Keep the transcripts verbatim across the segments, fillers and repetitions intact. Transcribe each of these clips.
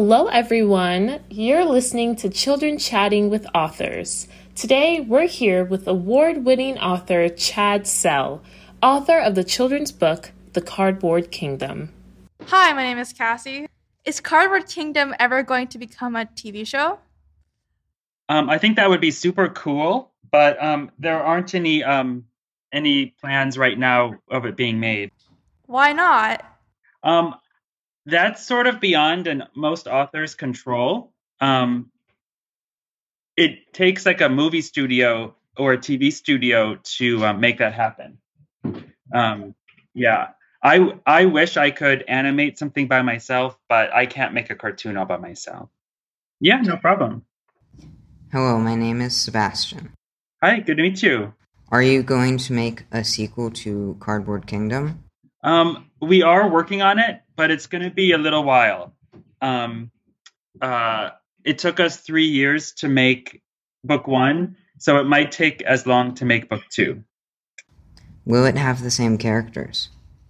Hello, everyone. You're listening to Children Chatting with Authors. Today, we're here with award-winning author Chad Sell, author of the children's book, The Cardboard Kingdom. Hi, my name is Cassie. Is Cardboard Kingdom ever going to become a T V show? Um, I think that would be super cool, but um, there aren't any um, any plans right now of it being made. Why not? Um, that's sort of beyond an, most authors' control. Um, it takes like a movie studio or a T V studio to uh, make that happen. Um, yeah, I I wish I could animate something by myself, but I can't make a cartoon all by myself. Yeah, no problem. Hello, my name is Sebastian. Hi, good to meet you. Are you going to make a sequel to Cardboard Kingdom? Um, we are working on it, but it's going to be a little while. Um, uh, it took us three years to make book one, so it might take as long to make book two. Will it have the same characters?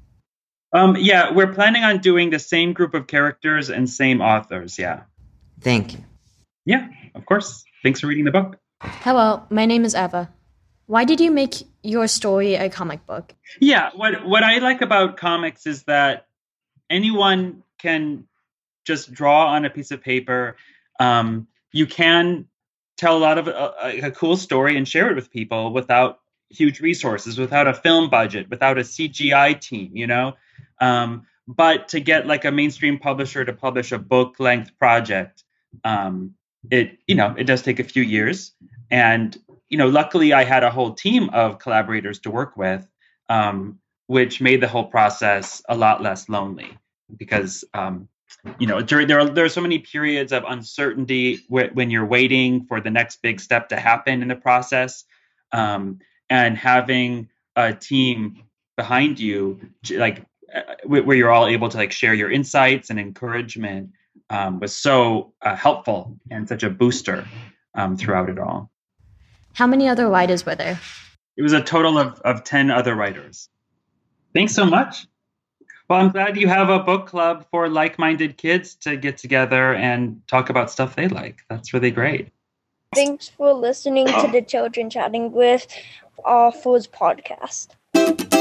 Um, yeah, we're planning on doing the same group of characters and same authors, yeah. Thank you. Yeah, of course. Thanks for reading the book. Hello, my name is Eva. Why did you make your story a comic book? Yeah, what what I like about comics is that anyone can just draw on a piece of paper. Um, you can tell a lot of a, a cool story and share it with people without huge resources, without a film budget, without a C G I team, you know. Um, but to get like a mainstream publisher to publish a book-length project, um, it you know it does take a few years. And you know, luckily, I had a whole team of collaborators to work with, um, which made the whole process a lot less lonely. Because um, you know, during there are there are so many periods of uncertainty wh- when you're waiting for the next big step to happen in the process, um, and having a team behind you, like uh, where you're all able to like share your insights and encouragement, um, was so uh, helpful and such a booster um, throughout it all. How many other writers were there? It was a total of, of ten other writers. Thanks so much. Well, I'm glad you have a book club for like-minded kids to get together and talk about stuff they like. That's really great. Thanks for listening to the Children Chatting with Authors podcast.